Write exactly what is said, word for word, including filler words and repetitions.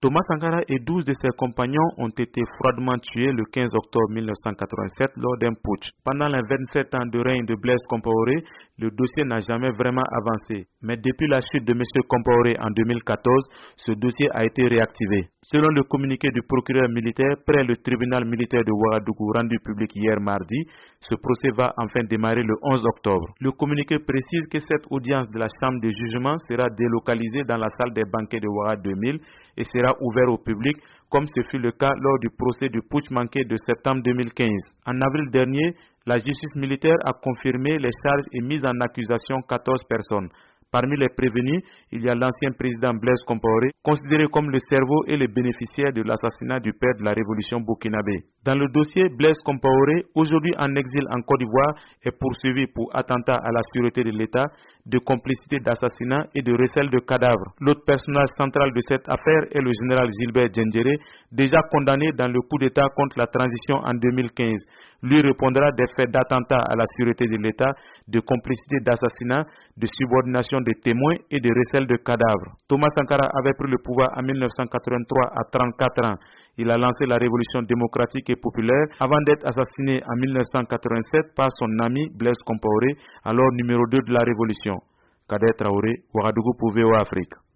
Thomas Sankara et douze de ses compagnons ont été froidement tués le quinze octobre mille neuf cent quatre-vingt-sept lors d'un putsch. Pendant les vingt-sept ans de règne de Blaise Compaoré, le dossier n'a jamais vraiment avancé. Mais depuis la chute de M. Compaoré en deux mille quatorze, ce dossier a été réactivé. Selon le communiqué du procureur militaire près le tribunal militaire de Ouagadougou rendu public hier mardi, ce procès va enfin démarrer le onze octobre. Le communiqué précise que cette audience de la chambre de jugement sera délocalisée dans la salle des banquets de Ouaga deux mille et sera ouverte au public, comme ce fut le cas lors du procès du putsch manqué de septembre deux mille quinze. En avril dernier, la justice militaire a confirmé les charges et mis en accusation quatorze personnes. Parmi les prévenus, il y a l'ancien président Blaise Compaoré, considéré comme le cerveau et le bénéficiaire de l'assassinat du père de la révolution burkinabé. Dans le dossier, Blaise Compaoré, aujourd'hui en exil en Côte d'Ivoire, est poursuivi pour attentat à la sûreté de l'État, de complicité d'assassinat et de recel de cadavres. L'autre personnage central de cette affaire est le général Gilbert Diendéré, déjà condamné dans le coup d'État contre la transition en deux mille quinze. Lui répondra des faits d'attentat à la sûreté de l'État, de complicité d'assassinat, de subordination des témoins et de recel de cadavres. Thomas Sankara avait pris le pouvoir en mille neuf cent quatre-vingt-trois à trente-quatre ans. Il a lancé la révolution démocratique et populaire avant d'être assassiné en mille neuf cent quatre-vingt-sept par son ami Blaise Compaoré, alors numéro deux de la révolution. Kader Traoré, Ouagadougou pour V O A Afrique.